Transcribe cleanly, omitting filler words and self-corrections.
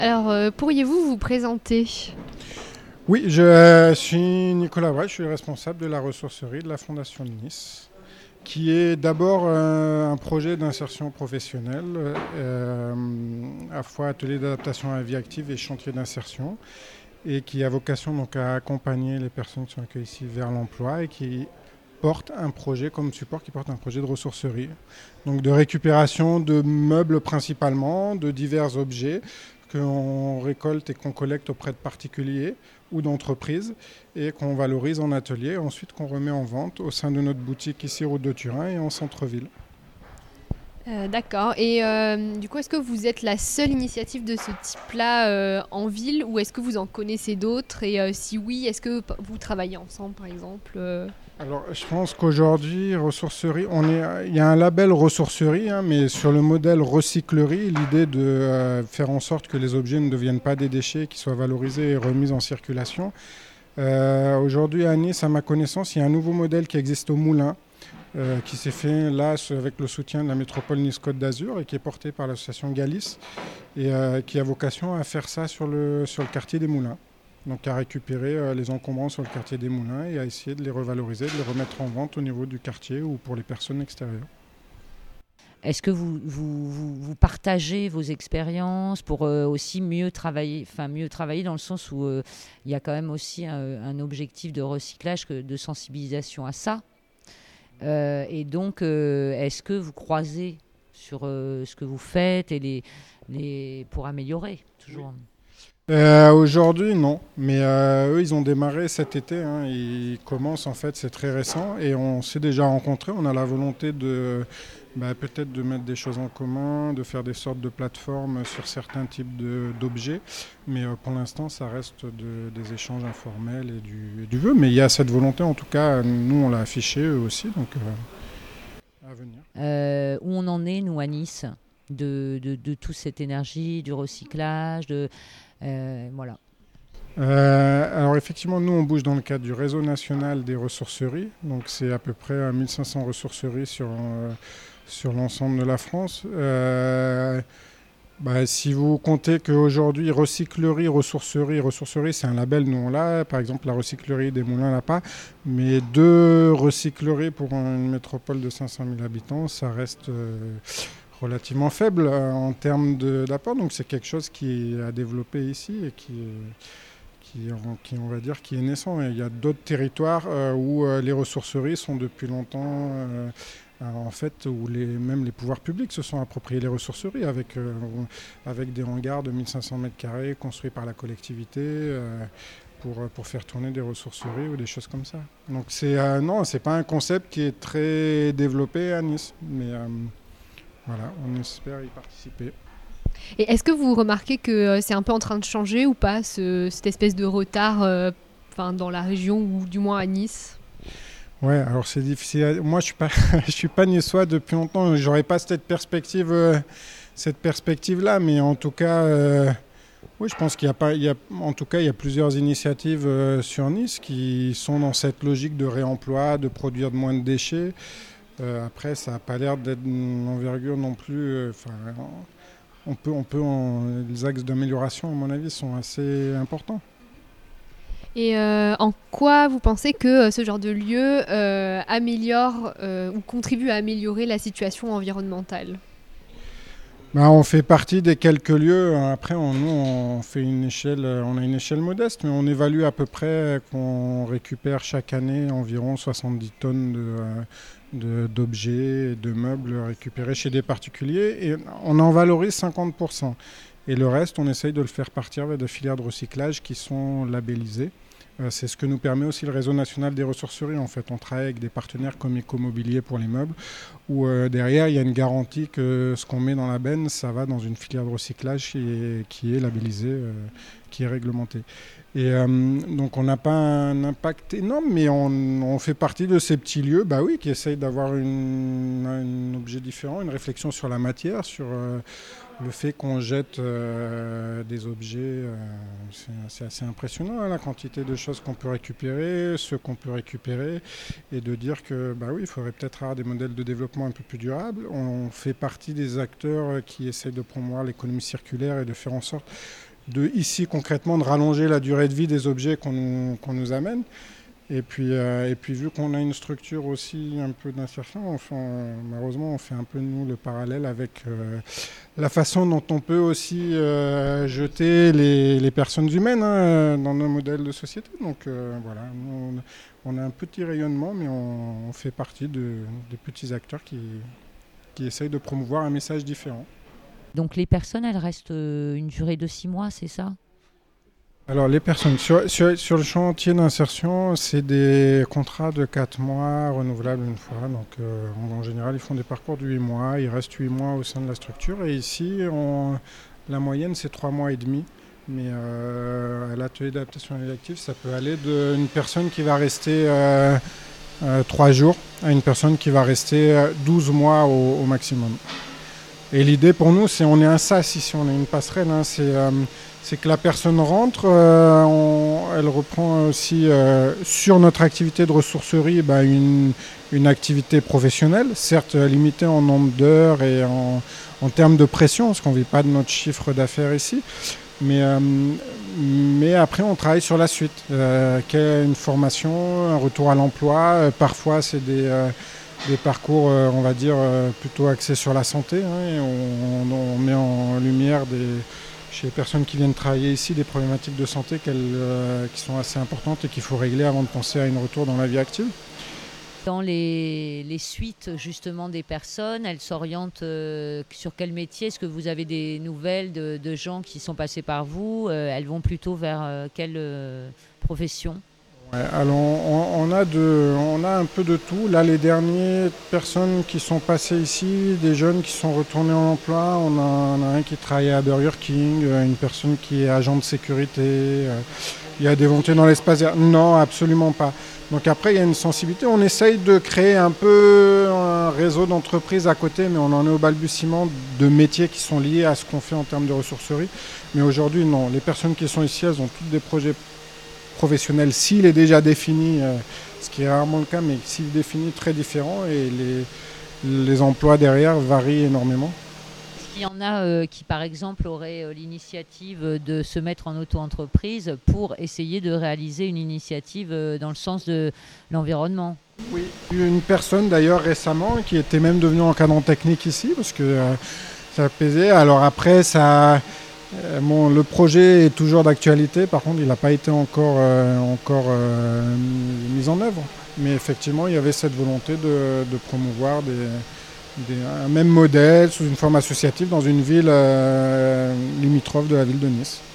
Alors, pourriez-vous vous présenter? Oui, je suis Nicolas Wright, je suis le responsable de la ressourcerie de la Fondation de Nice, qui est d'abord un projet d'insertion professionnelle, à la fois atelier d'adaptation à la vie active et chantier d'insertion, et qui a vocation donc à accompagner les personnes qui sont accueillies ici vers l'emploi et qui porte un projet comme support, qui porte un projet de ressourcerie. Donc de récupération de meubles principalement, de divers objets qu'on récolte et qu'on collecte auprès de particuliers ou d'entreprises et qu'on valorise en atelier, ensuite qu'on remet en vente au sein de notre boutique ici route de Turin et en centre-ville. D'accord. Et du coup, est-ce que vous êtes la seule initiative de ce type-là en ville ou est-ce que vous en connaissez d'autres? Et si oui, est-ce que vous travaillez ensemble, par exemple? Alors, je pense qu'aujourd'hui, ressourcerie, il y a un label ressourcerie, hein, mais sur le modèle recyclerie, l'idée de faire en sorte que les objets ne deviennent pas des déchets, qu'ils soient valorisés et remis en circulation. Aujourd'hui, à Nice, à ma connaissance, il y a un nouveau modèle qui existe au Moulin, qui s'est fait là avec le soutien de la métropole Nice-Côte d'Azur et qui est porté par l'association Galis et qui a vocation à faire ça sur le quartier des Moulins. Donc à récupérer les encombrants sur le quartier des Moulins et à essayer de les revaloriser, de les remettre en vente au niveau du quartier ou pour les personnes extérieures. Est-ce que vous partagez vos expériences pour aussi mieux travailler dans le sens où il y a quand même aussi un objectif de recyclage, de sensibilisation à ça. Et donc, est-ce que vous croisez sur ce que vous faites et pour améliorer toujours? Aujourd'hui, non. Mais eux, ils ont démarré cet été, hein. Ils commencent, en fait, c'est très récent. Et on s'est déjà rencontrés. On a la volonté peut-être de mettre des choses en commun, de faire des sortes de plateformes sur certains types d'objets. Mais pour l'instant, ça reste des échanges informels et du vœu. Mais il y a cette volonté, en tout cas, nous, on l'a affiché, eux aussi. Donc, à venir. Où on en est, nous, à Nice, de toute cette énergie, du recyclage, voilà. Alors effectivement, nous on bouge dans le cadre du réseau national des ressourceries, donc c'est à peu près 1500 ressourceries sur l'ensemble de la France. Si vous comptez qu'aujourd'hui ressourcerie c'est un label, nous on l'a, par exemple la recyclerie des Moulins l'a pas, mais deux recycleries pour une métropole de 500 000 habitants, ça reste relativement faible en termes d'apport, donc c'est quelque chose qui est à développer ici et on va dire, qui est naissant. Et il y a d'autres territoires où les ressourceries sont depuis longtemps, en fait, où même les pouvoirs publics se sont appropriés les ressourceries avec des hangars de 1500 m² construits par la collectivité pour faire tourner des ressourceries ou des choses comme ça. Donc non, c'est pas un concept qui est très développé à Nice, mais voilà, on espère y participer. Et est-ce que vous remarquez que c'est un peu en train de changer ou pas, cette espèce de retard dans la région ou du moins à Nice? Ouais, alors c'est difficile. Moi, je suis pas, je suis pas niçois depuis longtemps. J'aurais pas cette perspective-là, mais en tout cas, oui, je pense qu'il y a pas, en tout cas, il y a plusieurs initiatives sur Nice qui sont dans cette logique de réemploi, de produire de moins de déchets. Après, ça n'a pas l'air d'être une envergure non plus. Les axes d'amélioration, à mon avis, sont assez importants. Et en quoi vous pensez que ce genre de lieu améliore ou contribue à améliorer la situation environnementale? On fait partie des quelques lieux. Après, nous, on fait on a une échelle modeste, mais on évalue à peu près qu'on récupère chaque année environ 70 tonnes d'objets et de meubles récupérés chez des particuliers, et on en valorise 50%. Et le reste, on essaye de le faire partir vers des filières de recyclage qui sont labellisées. C'est ce que nous permet aussi le réseau national des ressourceries. En fait, on travaille avec des partenaires comme Ecomobilier pour les meubles, où derrière, il y a une garantie que ce qu'on met dans la benne, ça va dans une filière de recyclage qui est labellisée, qui est réglementée. Et donc, on n'a pas un impact énorme, mais on fait partie de ces petits lieux, oui, qui essayent d'avoir un objet différent, une réflexion sur la matière, sur le fait qu'on jette des objets. C'est assez impressionnant, hein, la quantité de choses qu'on peut récupérer, ceux qu'on peut récupérer, et de dire que oui, il faudrait peut-être avoir des modèles de développement un peu plus durables. On fait partie des acteurs qui essayent de promouvoir l'économie circulaire et de faire en sorte ici concrètement de rallonger la durée de vie des objets qu'on nous amène. Et puis vu qu'on a une structure aussi un peu d'insertion, malheureusement on fait un peu nous le parallèle avec la façon dont on peut aussi jeter les personnes humaines dans nos modèles de société. Donc voilà, nous, on a un petit rayonnement, mais on fait partie des petits acteurs qui essayent de promouvoir un message différent. Donc les personnes, elles restent une durée de 6 mois, c'est ça ? Alors les personnes sur le chantier d'insertion, c'est des contrats de 4 mois renouvelables une fois. Donc en général, ils font des parcours de 8 mois. Ils restent 8 mois au sein de la structure. Et ici, la moyenne, c'est 3 mois et demi. Mais à l'atelier d'adaptation élective, ça peut aller d'une personne qui va rester 3 jours à une personne qui va rester 12 mois au maximum. Et l'idée pour nous, on est un sas ici, on est une passerelle. C'est que la personne rentre, elle reprend aussi sur notre activité de ressourcerie une activité professionnelle, certes limitée en nombre d'heures et en termes de pression, parce qu'on ne vit pas de notre chiffre d'affaires ici. Mais après, on travaille sur la suite. Une formation, un retour à l'emploi. Parfois, c'est des parcours, on va dire, plutôt axés sur la santé. Et on met en lumière chez les personnes qui viennent travailler ici des problématiques de santé qui sont assez importantes et qu'il faut régler avant de penser à un retour dans la vie active. Dans les suites justement des personnes, elles s'orientent sur quel métier ? Est-ce que vous avez des nouvelles de gens qui sont passés par vous ? Elles vont plutôt vers quelle profession ? Ouais, alors on a un peu de tout. Là, les dernières personnes qui sont passées ici, des jeunes qui sont retournés en emploi, on a un qui travaille à Burger King, une personne qui est agent de sécurité. Il y a des volontés dans l'espace. Non, absolument pas. Donc après, il y a une sensibilité. On essaye de créer un peu un réseau d'entreprises à côté, mais on en est au balbutiement de métiers qui sont liés à ce qu'on fait en termes de ressourcerie. Mais aujourd'hui, non. Les personnes qui sont ici, elles ont toutes des projets professionnel, s'il est déjà défini, ce qui est rarement le cas, mais s'il est défini, très différent, et les emplois derrière varient énormément. Est-ce qu'il y en a qui, par exemple, auraient l'initiative de se mettre en auto-entreprise pour essayer de réaliser une initiative dans le sens de l'environnement ? Oui, une personne d'ailleurs récemment qui était même devenue encadrant technique ici, parce que ça pesait. Alors après, le projet est toujours d'actualité, par contre il n'a pas été encore mis en œuvre. Mais effectivement, il y avait cette volonté de promouvoir un même modèle sous une forme associative dans une ville limitrophe de la ville de Nice.